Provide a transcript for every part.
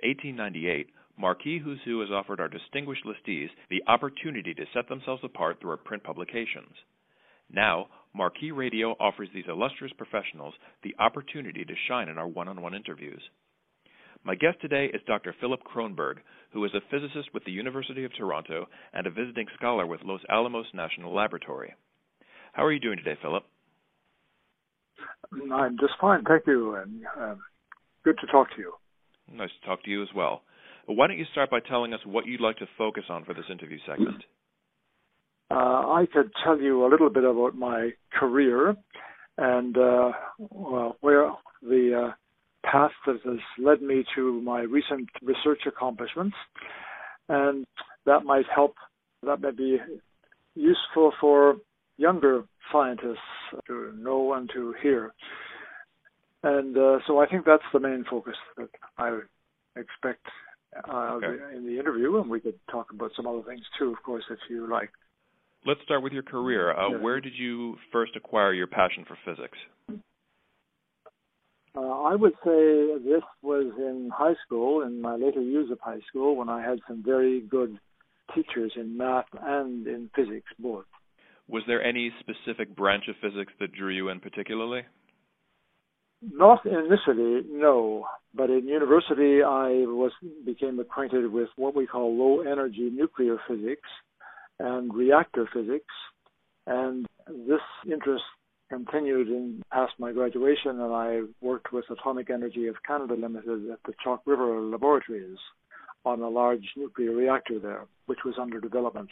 1898, Marquis Who's Who has offered our distinguished listees the opportunity to set themselves apart through our print publications. Now, Marquis Radio offers these illustrious professionals the opportunity to shine in our one-on-one interviews. My guest today is Dr. Philip Kronberg, who is a physicist with the University of Toronto and a visiting scholar with Los Alamos National Laboratory. How are you doing today, Philip? I'm just fine, thank you, and good to talk to you. Nice to talk to you as well. Why don't you start by telling us what you'd like to focus on for this interview segment? I could tell you a little bit about my career and where the path that has led me to my recent research accomplishments, and that might be useful for younger scientists to know and to hear. And so I think that's the main focus that I expect in the interview, and we could talk about some other things too, of course, if you like. Let's start with your career. Where did you first acquire your passion for physics? I would say this was in high school, in my later years of high school, when I had some very good teachers in math and in physics both. Was there any specific branch of physics that drew you in particularly? Not initially, no. But in university, I became acquainted with what we call low-energy nuclear physics and reactor physics, and this interest continued past my graduation, and I worked with Atomic Energy of Canada Limited at the Chalk River Laboratories on a large nuclear reactor there, which was under development.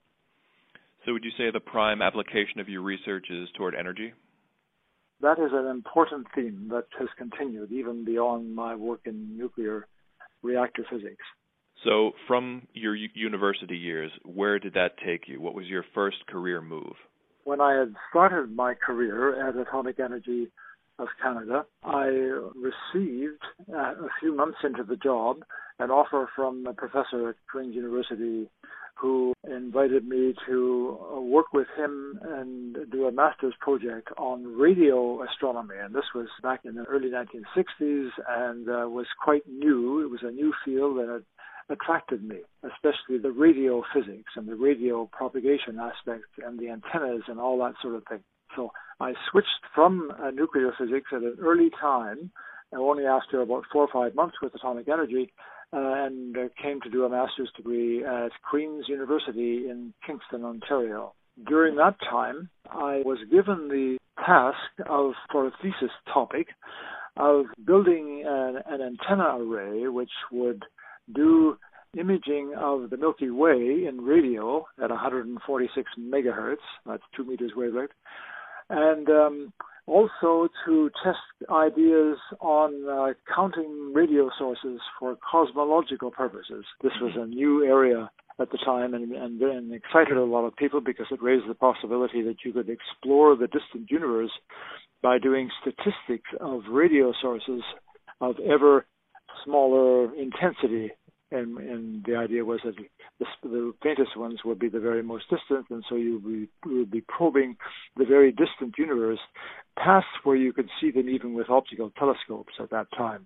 So would you say the prime application of your research is toward energy? That is an important theme that has continued even beyond my work in nuclear reactor physics. So from your university years, where did that take you? What was your first career move? When I had started my career at Atomic Energy of Canada, I received, a few months into the job, an offer from a professor at Queen's University who invited me to work with him and do a master's project on radio astronomy. And this was back in the early 1960s and was quite new. It was a new field, and it attracted me, especially the radio physics and the radio propagation aspect and the antennas and all that sort of thing. So I switched from nuclear physics at an early time, only after about 4 or 5 months with Atomic Energy, and came to do a master's degree at Queen's University in Kingston, Ontario. During that time, I was given the task for a thesis topic of building an antenna array which would do imaging of the Milky Way in radio at 146 megahertz, that's 2 meters wavelength, and also to test ideas on counting radio sources for cosmological purposes. This was a new area at the time and excited a lot of people because it raised the possibility that you could explore the distant universe by doing statistics of radio sources of ever smaller intensity. And the idea was that the faintest ones would be the very most distant, and so you would be probing the very distant universe past where you could see them even with optical telescopes at that time.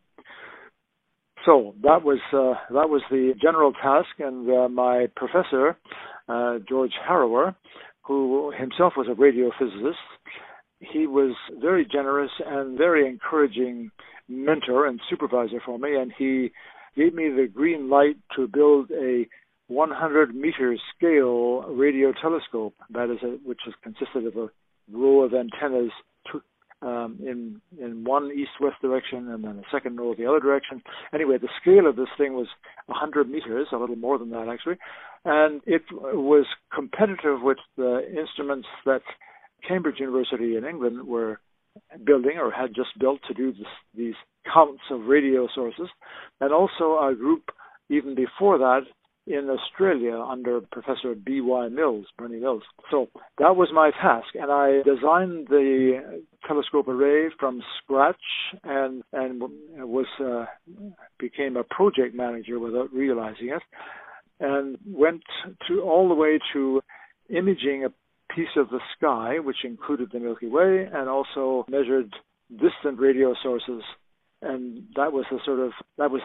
So that was the general task, and my professor, George Harrower, who himself was a radio physicist, he was very generous and very encouraging mentor and supervisor for me, and he gave me the green light to build a 100-meter scale radio telescope, which consisted of a row of antennas in one east-west direction and then a second row the other direction. Anyway, the scale of this thing was 100 meters, a little more than that actually, and it was competitive with the instruments that Cambridge University in England were building or had just built to do these counts of radio sources, and also a group even before that in Australia under Professor B.Y. Mills, Bernie Mills. So that was my task, and I designed the telescope array from scratch and became a project manager without realizing it, and went all the way to imaging a piece of the sky, which included the Milky Way, and also measured distant radio sources. And that was the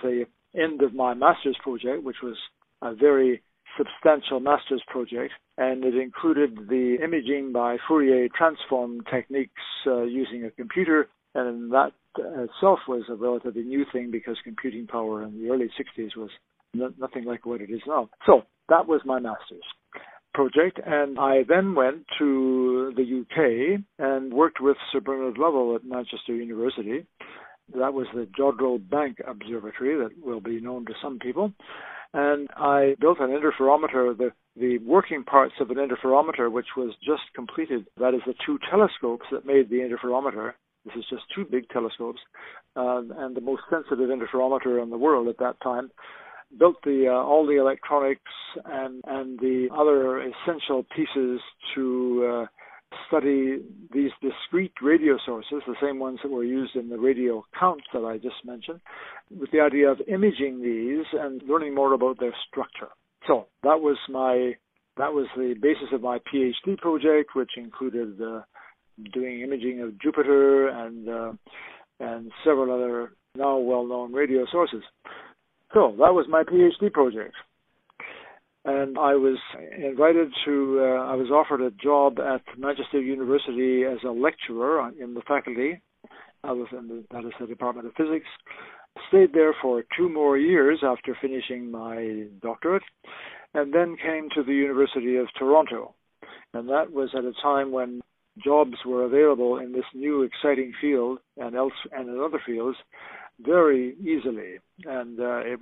end of my master's project, which was a very substantial master's project, and it included the imaging by Fourier transform techniques using a computer, and that itself was a relatively new thing because computing power in the early 60s was nothing like what it is now. So that was my master's project, and I then went to the UK and worked with Sir Bernard Lovell at Manchester University. That was the Jodrell Bank Observatory that will be known to some people. And I built an interferometer, the working parts of an interferometer, which was just completed. That is the two telescopes that made the interferometer. This is just two big telescopes, and the most sensitive interferometer in the world at that time. Built all the electronics and the other essential pieces to study these discrete radio sources, the same ones that were used in the radio counts that I just mentioned, with the idea of imaging these and learning more about their structure. So that was the basis of my PhD project, which included doing imaging of Jupiter and several other now well-known radio sources. So that was my PhD project. And I was invited I was offered a job at Manchester University as a lecturer in the faculty. I was that is the Department of Physics. Stayed there for 2 more years after finishing my doctorate, and then came to the University of Toronto. And that was at a time when jobs were available in this new exciting field and in other fields very easily. And it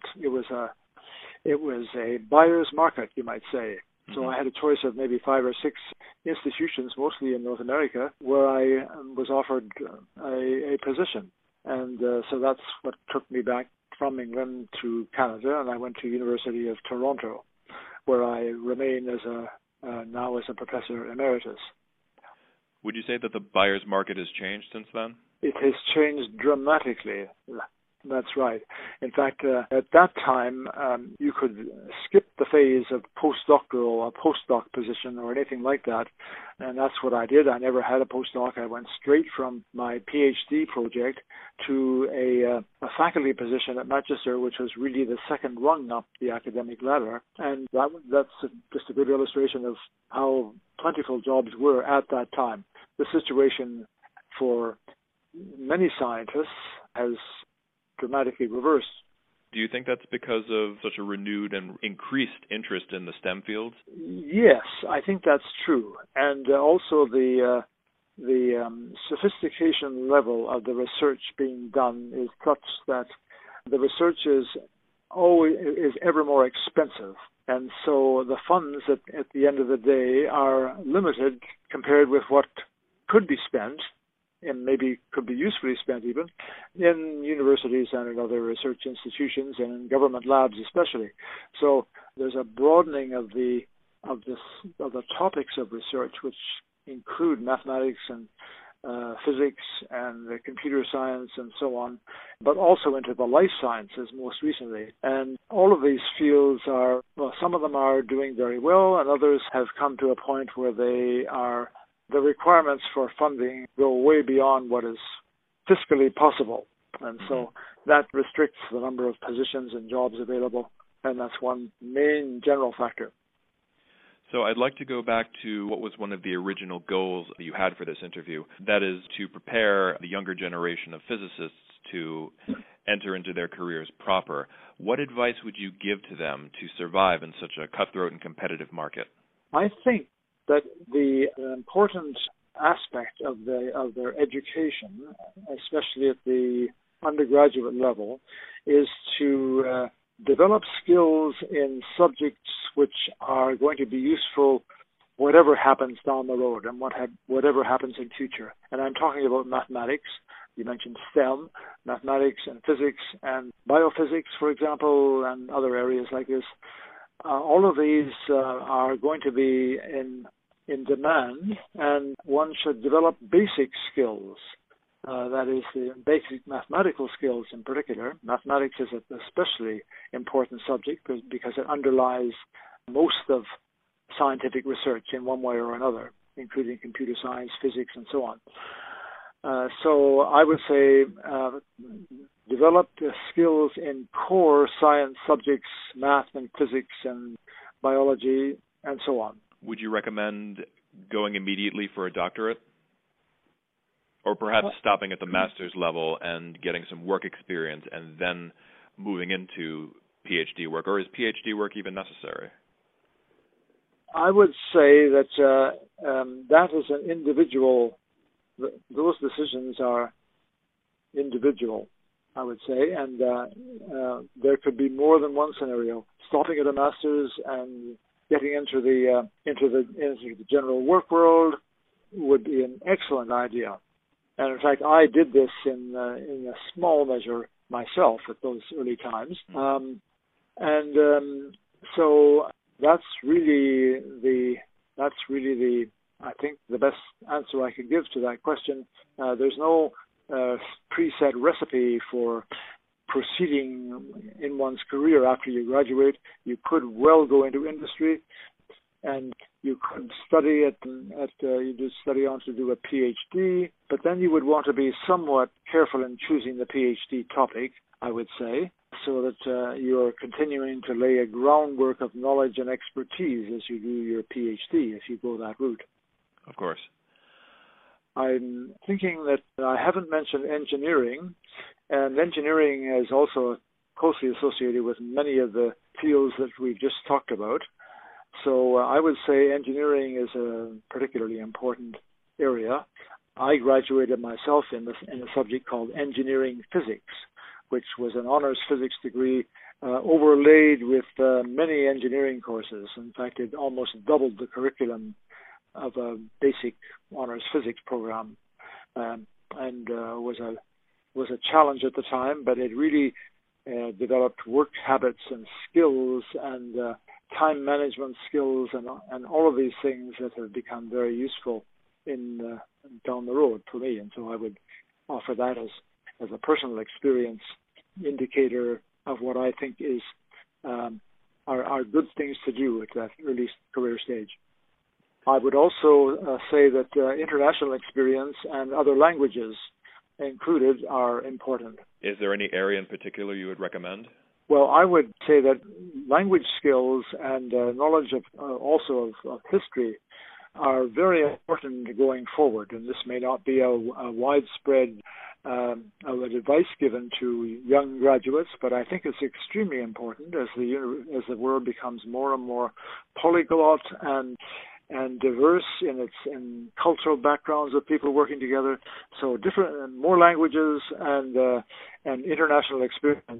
was a buyer's market, you might say. So I had a choice of maybe 5 or 6 institutions, mostly in North America, where I was offered a position. And so that's what took me back from England to Canada, and I went to University of Toronto, where I remain now as a professor emeritus. Would you say that the buyer's market has changed since then? It has changed dramatically. That's right. In fact, at that time, you could skip the phase of postdoctoral, a postdoc position or anything like that, and that's what I did. I never had a postdoc. I went straight from my PhD project to a faculty position at Manchester, which was really the second rung up the academic ladder, and that's just a good illustration of how plentiful jobs were at that time. The situation for many scientists has dramatically reversed. Do you think that's because of such a renewed and increased interest in the STEM fields? Yes, I think that's true. And also the sophistication level of the research being done is such that the research is ever more expensive. And so the funds at the end of the day are limited compared with what could be spent, and maybe could be usefully spent even, in universities and in other research institutions and in government labs especially. So there's a broadening of the topics of research, which include mathematics and physics and computer science and so on, but also into the life sciences most recently. And all of these fields some of them are doing very well, and others have come to a point where the requirements for funding go way beyond what is fiscally possible. And so that restricts the number of positions and jobs available, and that's one main general factor. So I'd like to go back to what was one of the original goals that you had for this interview. That is to prepare the younger generation of physicists to enter into their careers proper. What advice would you give to them to survive in such a cutthroat and competitive market? I think that the important aspect of their education, especially at the undergraduate level, is to develop skills in subjects which are going to be useful whatever happens down the road and whatever happens in future. And I'm talking about mathematics. You mentioned STEM, mathematics and physics and biophysics, for example, and other areas like this. All of these are going to be in demand, and one should develop basic skills. That is, the basic mathematical skills in particular. Mathematics is an especially important subject because it underlies most of scientific research in one way or another, including computer science, physics, and so on. So I would say developed skills in core science subjects, math and physics and biology and so on. Would you recommend going immediately for a doctorate? Or perhaps stopping at the master's level and getting some work experience and then moving into PhD work? Or is PhD work even necessary? I would say that that is an individual, those decisions are individual, I would say, and there could be more than one scenario. Stopping at a master's and getting into the general work world would be an excellent idea. And in fact, I did this in a small measure myself at those early times. So that's really the I think the best answer I can give to that question. There's no preset recipe for proceeding in one's career after you graduate. You could well go into industry, and you could study you do study on to do a PhD, but then you would want to be somewhat careful in choosing the PhD topic, I would say, so that you're continuing to lay a groundwork of knowledge and expertise as you do your PhD, if you go that route. Of course. I'm thinking that I haven't mentioned engineering, and engineering is also closely associated with many of the fields that we've just talked about. So I would say engineering is a particularly important area. I graduated myself in a subject called engineering physics, which was an honors physics degree overlaid with many engineering courses. In fact, it almost doubled the curriculum of a basic honors physics program, and was a challenge at the time, but it really developed work habits and skills and time management skills and all of these things that have become very useful in down the road for me. And so I would offer that as a personal experience indicator of what I think is are good things to do at that early career stage. I would also say that international experience and other languages included are important. Is there any area in particular you would recommend? Well, I would say that language skills and knowledge of history are very important going forward. And this may not be a widespread advice given to young graduates, but I think it's extremely important as the world becomes more and more polyglot and diverse in cultural backgrounds of people working together. So more languages and international experience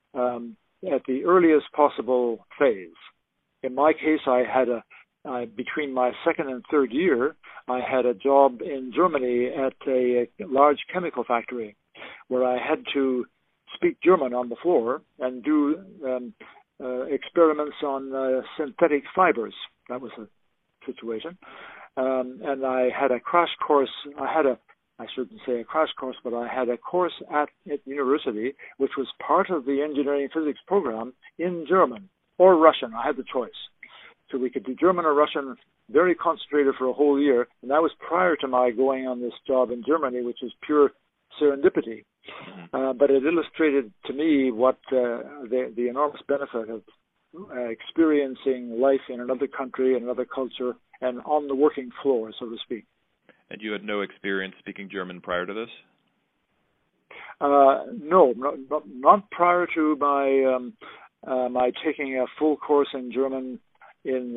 at the earliest possible phase. In my case, I had between my second and third year, I had a job in Germany at a large chemical factory where I had to speak German on the floor and do experiments on synthetic fibers. That was a situation. And I had a crash course. I shouldn't say a crash course, but I had a course at university, which was part of the engineering physics program in German or Russian. I had the choice. So we could do German or Russian, very concentrated for a whole year. And that was prior to my going on this job in Germany, which is pure serendipity. But it illustrated to me what the enormous benefit of experiencing life in another country, in another culture, and on the working floor, so to speak. And you had no experience speaking German prior to this? No, not prior to my taking a full course in German it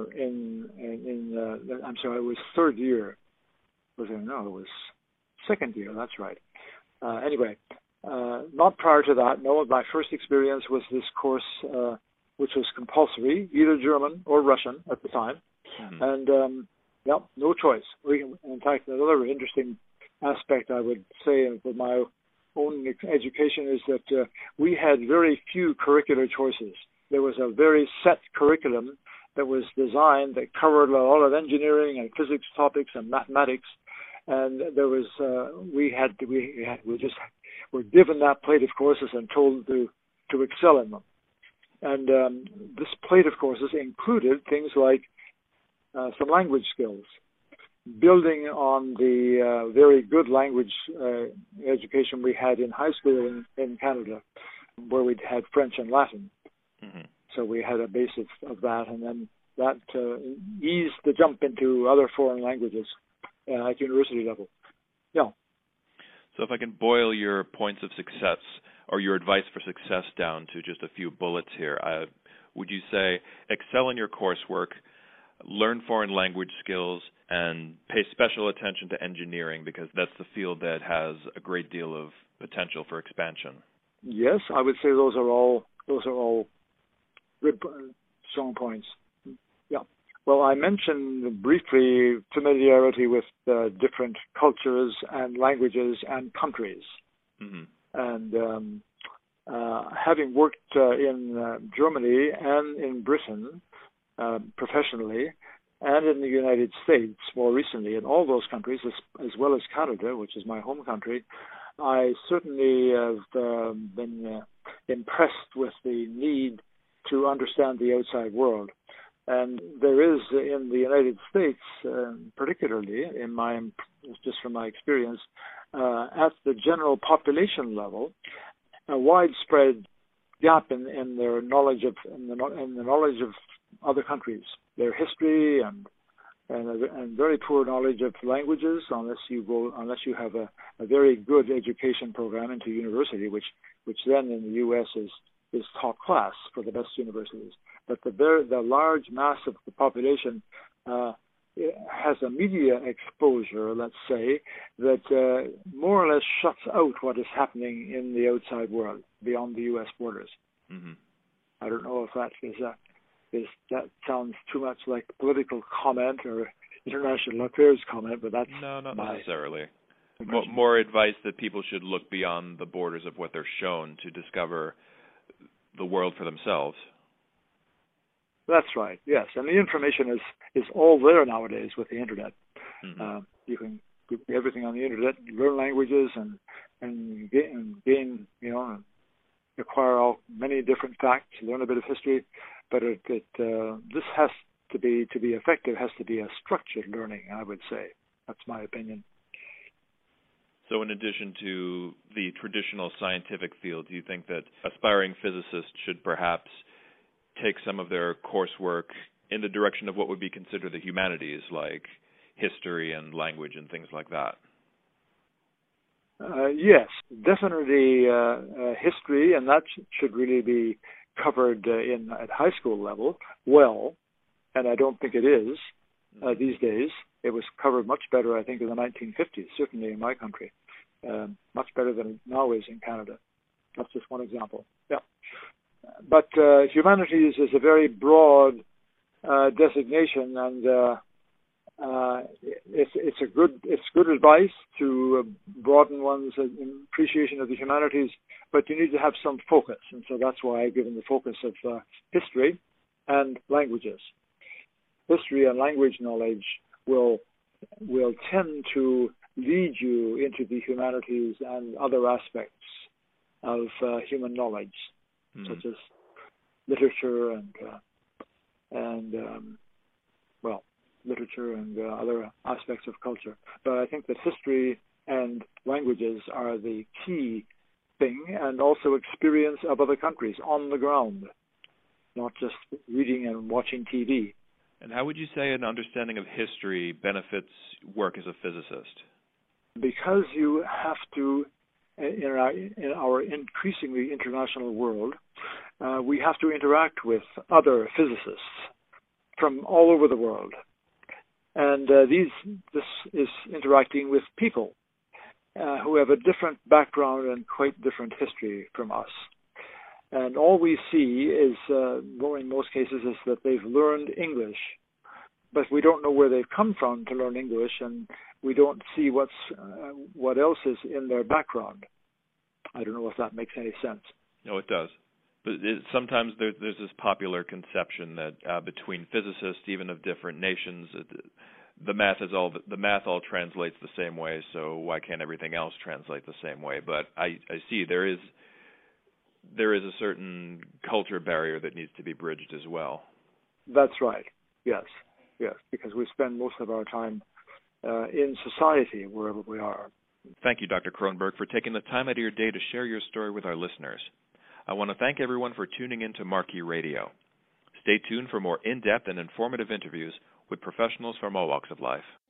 was third year. It was second year. That's right. Anyway, not prior to that. No, my first experience was this course, which was compulsory, either German or Russian at the time, and no choice. In fact, another interesting aspect I would say with my own education is that we had very few curricular choices. There was a very set curriculum that was designed that covered a lot of engineering and physics topics and mathematics, and there was we just were given that plate of courses and told to excel in them. And this plate of courses included things like some language skills. building on the very good language education we had in high school in Canada, where we had French and Latin. Mm-hmm. So we had a base of that, and then that eased the jump into other foreign languages at university level. Yeah. So if I can boil your points of success or your advice for success down to just a few bullets here, would you say excel in your coursework, learn foreign language skills, and pay special attention to engineering because that's the field that has a great deal of potential for expansion? Yes, I would say those are all good, strong points. Yeah. Well, I mentioned briefly familiarity with different cultures and languages and countries. Mm-hmm. And having worked in Germany and in Britain professionally, and in the United States more recently, in all those countries, as well as Canada, which is my home country, I certainly have been impressed with the need to understand the outside world. And there is in the United States, particularly just from my experience, at the general population level, a widespread gap in their knowledge of in the knowledge of other countries, their history, and very poor knowledge of languages, unless you have a very good education program into university, which then in the U.S. is top class for the best universities. But the large mass of the population has a media exposure, let's say, that more or less shuts out what is happening in the outside world beyond the U.S. borders. Mm-hmm. I don't know if that sounds too much like political comment or international affairs comment, but that's no, not necessarily. More advice that people should look beyond the borders of what they're shown to discover the world for themselves. That's right. Yes, and the information is all there nowadays with the internet. Mm-hmm. You can do everything on the internet, learn languages, and gain acquire many different facts, learn a bit of history. But this has to be effective, has to be a structured learning, I would say. That's my opinion. So in addition to the traditional scientific field, do you think that aspiring physicists should perhaps take some of their coursework in the direction of what would be considered the humanities, like history and language and things like that? Yes, definitely history, and that should really be covered at high school level well, and I don't think it is these days. It was covered much better, I think, in the 1950s, certainly in my country, much better than it now is in Canada. That's just one example. Yeah, but humanities is a very broad designation, and it's good advice to broaden one's appreciation of the humanities, but you need to have some focus, and so that's why I've given the focus of history and languages. History and language knowledge will tend to lead you into the humanities and other aspects of human knowledge, such as literature literature and other aspects of culture. But I think that history and languages are the key thing, and also experience of other countries on the ground, not just reading and watching TV. And how would you say an understanding of history benefits work as a physicist? Because you have to, in our increasingly international world, we have to interact with other physicists from all over the world. And this is interacting with people who have a different background and quite different history from us. And all we see is, in most cases, is that they've learned English, but we don't know where they've come from to learn English, and we don't see what else is in their background. I don't know if that makes any sense. No, it does. But sometimes there's this popular conception that between physicists, even of different nations, the math all translates the same way. So why can't everything else translate the same way? But I see there is a certain culture barrier that needs to be bridged as well. That's right. Yes, because we spend most of our time in society wherever we are. Thank you, Dr. Kronberg, for taking the time out of your day to share your story with our listeners. I want to thank everyone for tuning in to Marquee Radio. Stay tuned for more in-depth and informative interviews with professionals from all walks of life.